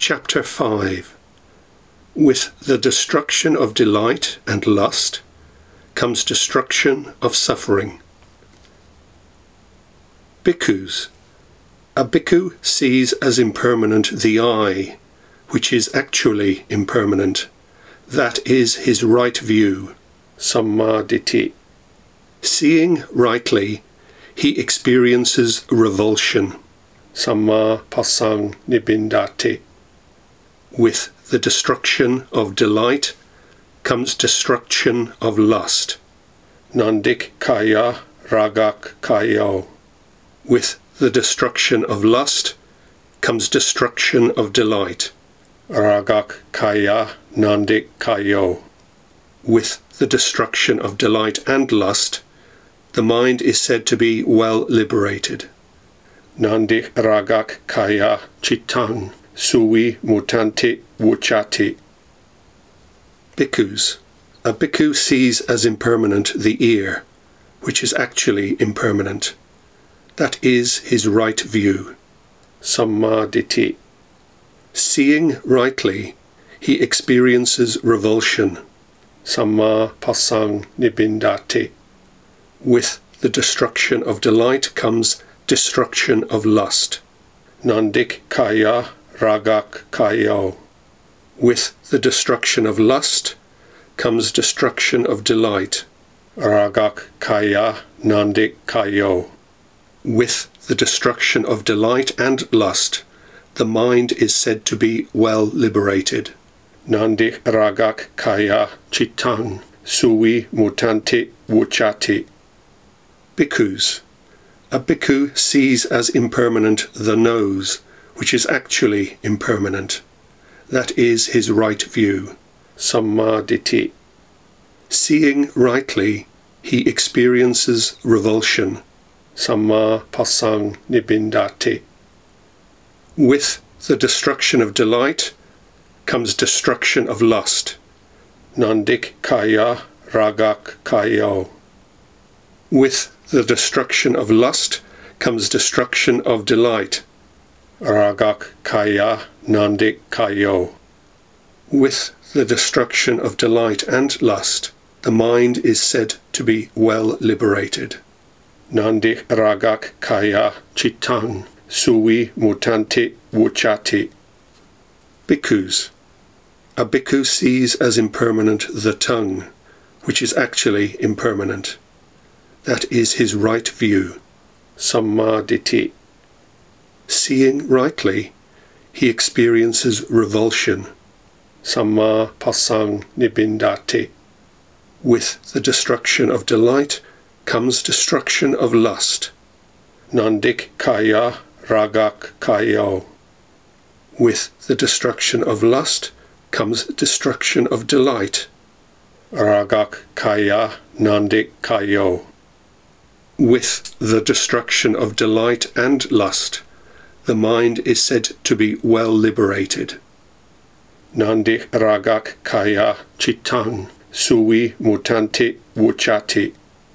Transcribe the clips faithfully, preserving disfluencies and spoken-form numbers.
Chapter five. With the destruction of delight and lust comes destruction of suffering. Bhikkhus. A bhikkhu sees as impermanent the I, which is actually impermanent. That is his right view, sammaditthi. Seeing rightly, he experiences revulsion, samma pasang nibbindati. With the destruction of delight comes destruction of lust, nandik kaya ragak kayo. With the destruction of lust comes destruction of delight, ragak kaya nandik kayo. With the destruction of delight and lust, the mind is said to be well liberated. Nandik ragak kaya chittang suvi mutanti vuchati. Bhikkhus. A bhikkhu sees as impermanent the ear, which is actually impermanent. That is his right view, sammaditthi. Seeing rightly, he experiences revulsion, samma pasang nibbindati. With the destruction of delight comes destruction of lust, nandik kaya ragak kayo. With the destruction of lust comes destruction of delight, ragak kaya nandik kayo. With the destruction of delight and lust, the mind is said to be well liberated. Nandik ragak kaya chittang suvi mutanti vuchati. Bhikkhus. A bhikkhu sees as impermanent the nose, which is actually impermanent. That is his right view, sammaditthi. Seeing rightly, he experiences revulsion, samma pasang nibbindati. With the destruction of delight comes destruction of lust, nandik kaya ragak kayo. With the destruction of lust comes destruction of delight, ragak kaya nandik kayo. With the destruction of delight and lust, the mind is said to be well liberated. Nandik ragak kaya chittang suvi mutanti vuchati. Bhikkhus. A bhikkhu sees as impermanent the tongue, which is actually impermanent. That is his right view, sammaditthi. Seeing rightly, he experiences revulsion, samma pasang nibbindati. With the destruction of delight comes destruction of lust, nandik kaya ragak kayo. With the destruction of lust comes destruction of delight, ragak kaya nandik kayo. With the destruction of delight and lust, the mind is said to be well liberated. Nandik ragak kaya chittang suvi mutanti vuchati.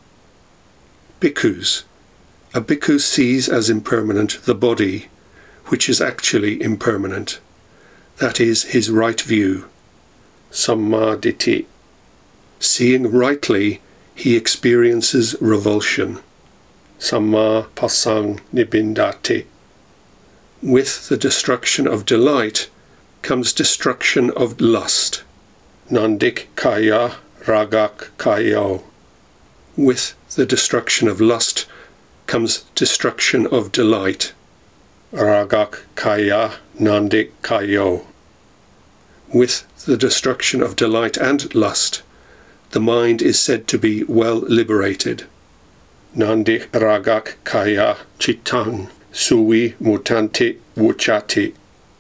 Bhikkhus. A bhikkhu sees as impermanent the body, which is actually impermanent. That is his right view, sammaditthi. Seeing rightly, he experiences revulsion, samma pasang nibbindati. With the destruction of delight comes destruction of lust, nandik kaya ragak kayo. With the destruction of lust comes destruction of delight, ragak kaya nandik kayo. With the destruction of delight and lust, the mind is said to be well liberated. Nandik ragak kaya chittang suvi mutanti vuchati.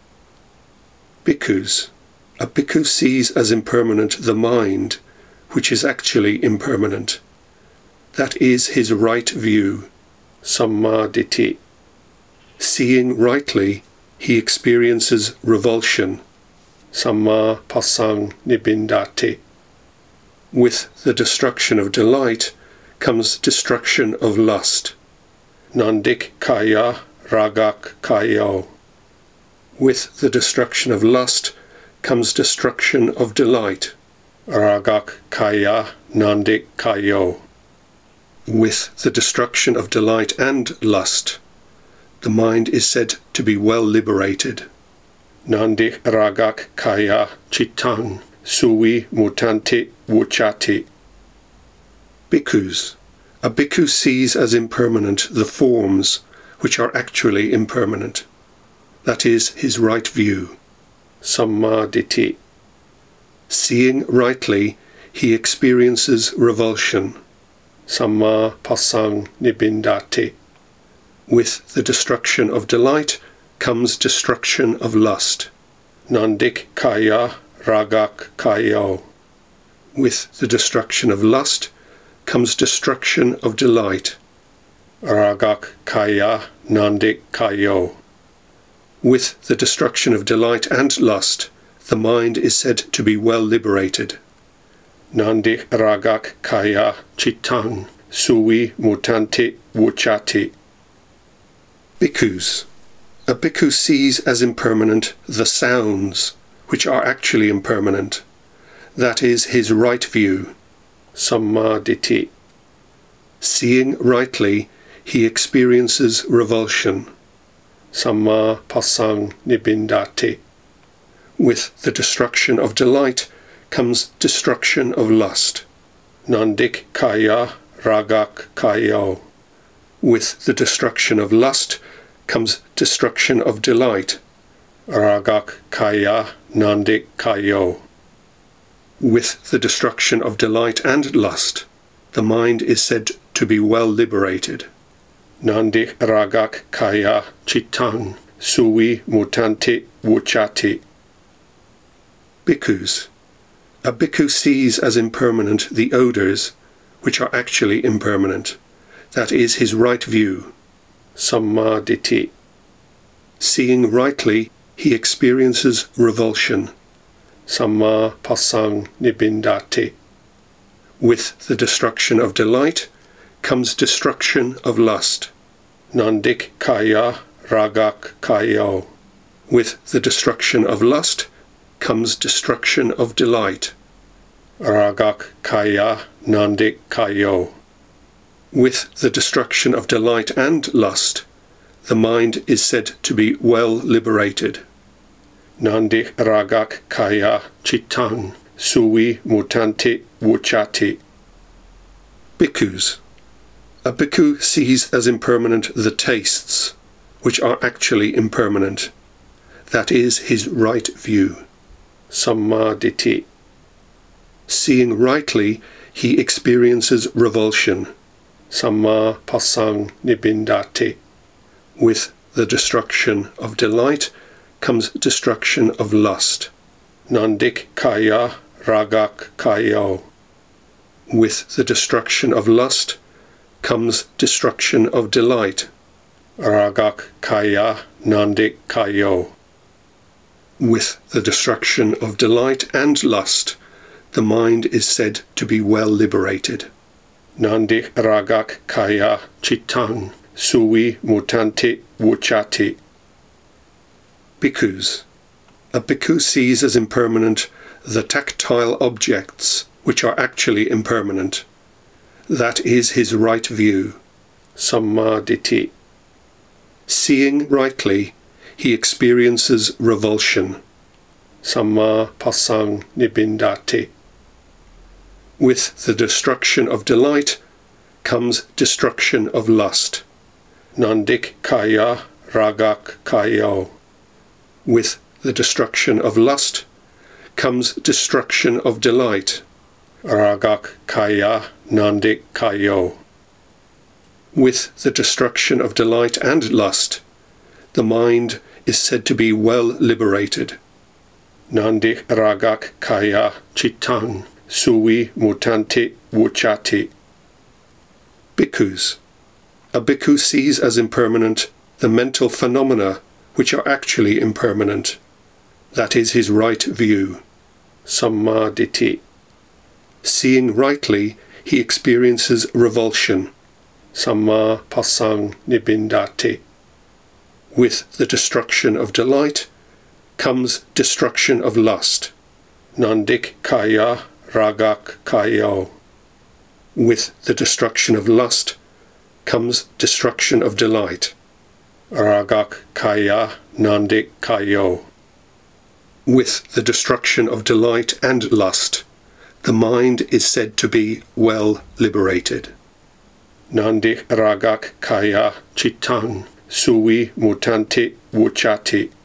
Bhikkhus. A bhikkhu sees as impermanent the mind, which is actually impermanent. That is his right view, sammaditthi. Seeing rightly, he experiences revulsion, samma pasang nibbindati. With the destruction of delight comes destruction of lust, nandik kaya ragak kayo. With the destruction of lust comes destruction of delight. Ragak kaya nandik kayo. With the destruction of delight and lust, the mind is said to be well liberated. Nandik ragak kaya chittang sui mutanti vuchati. Bhikkhus. A bhikkhu sees as impermanent the forms which are actually impermanent. That is his right view. Sammaditi. Seeing rightly, he experiences revulsion. Samma pasang nibindati. With the destruction of delight comes destruction of lust. Nandik kaya ragak kayo. With the destruction of lust comes destruction of delight. Ragak kaya nandik kayo. With the destruction of delight and lust, the mind is said to be well liberated. Nandik ragak kaya chittang sui mutanti vuchati. Bhikkhus. A bhikkhu sees as impermanent the sounds, which are actually impermanent. That is his right view. Sammaditi. Seeing rightly, he experiences revulsion. Samma pasang nibindati. With the destruction of delight comes destruction of lust. Nandik kaya ragak kayo. With the destruction of lust comes destruction of delight. Ragak kaya nandik kayo. With the destruction of delight and lust, the mind is said to be well liberated. Nandik ragak kaya chittang sui mutanti vuchati. Bhikkhus. A bhikkhu sees as impermanent the odours, which are actually impermanent. That is his right view. Sammaditi. Seeing rightly, he experiences revulsion. Samma pasang nibindati. With the destruction of delight comes destruction of lust. Nandik kaya ragak kayo. With the destruction of lust comes destruction of delight. Ragak kaya nandik kayo. With the destruction of delight and lust, the mind is said to be well liberated. Nandik ragak kaya chittang sui mutanti vuchati. Bhikkhus. A bhikkhu sees as impermanent the tastes, which are actually impermanent. That is his right view. Sammaditi. Seeing rightly, he experiences revulsion. Samma pasang nibindati. With the destruction of delight comes destruction of lust. Nandik kaya ragak kayo. With the destruction of lust comes destruction of delight. Ragak kaya nandik kayo. With the destruction of delight and lust, the mind is said to be well liberated. Nandik ragak kaya chittang sui mutanti vuchati. Bhikkhus. A bhikkhu sees as impermanent the tactile objects, which are actually impermanent. That is his right view. Sammaditi. Seeing rightly, he experiences revulsion. Samma pasang nibindati. With the destruction of delight comes destruction of lust. Nandik kaya ragak kayo. With the destruction of lust comes destruction of delight. Ragak kaya nandik kayo. With the destruction of delight and lust, the mind is said to be well liberated. Nandik ragak kaya chittang sui mutanti vuchati. Bhikkhus. A bhikkhu sees as impermanent the mental phenomena which are actually impermanent. That is his right view. Sammaditi. Seeing rightly, he experiences revulsion. Samma pasang nibindati. With the destruction of delight comes destruction of lust. Nandik kaya ragak kayo. With the destruction of lust comes destruction of delight. Ragak kaya nandik kayo. With the destruction of delight and lust, the mind is said to be well liberated. Nandik ragak kaya chittang sui mutanti vuchati.